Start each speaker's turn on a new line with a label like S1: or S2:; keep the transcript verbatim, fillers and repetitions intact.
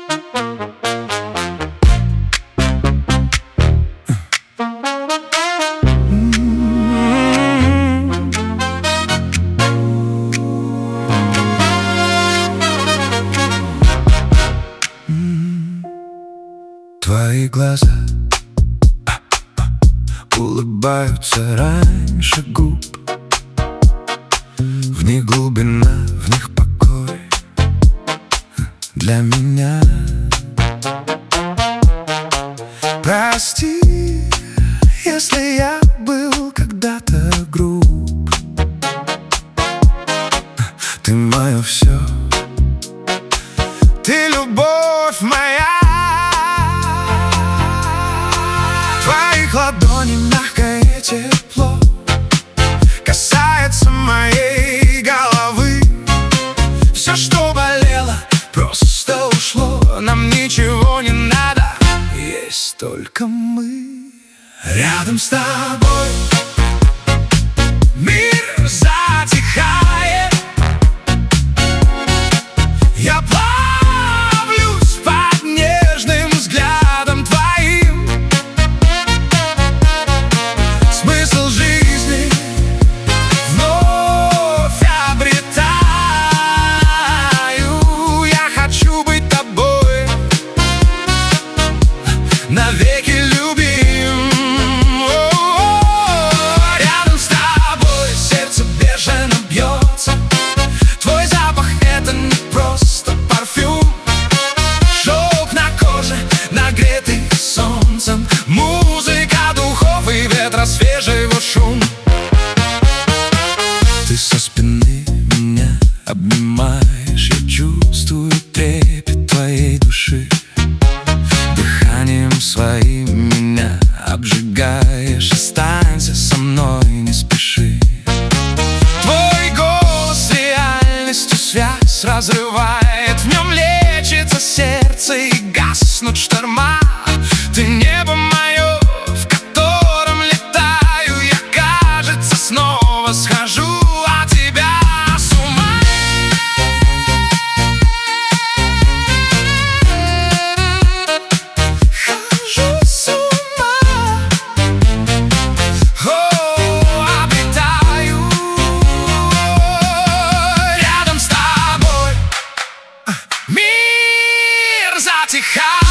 S1: Твои глаза улыбаются раньше губ. В них глубина, в них покой для меня. Прости, если я был когда-то груб. Ты мое все, ты любовь моя. В твоих ладоней мягкое тепло касается моей головы. Все, что болело, просто ушло. Нам ничего не надо, есть только мы. Рядом с тобой мир затихает. Я плавлюсь под нежным взглядом твоим. Смысл жизни вновь обретаю. Я хочу быть тобой навеки любим. О-о-о. Рядом с тобой сердце бешено бьется. Твой запах — это не просто парфюм. Шелк на коже, нагретый солнцем. Музыка духов и ветра, свежего шум. Ты со спины меня обнимаешь. Я чувствую трепет твоей души. Дыханием своим меня обжигаешь. Останься со мной, не спеши. Твой голос с реальностью связь разрывает. В нем лечится сердце и гаснут шторма. Ты небо мое, в котором летаю. Я, кажется, снова схожу от тебя с ума. Хожу с ума. О, обретаю. Рядом с тобой мир затихает.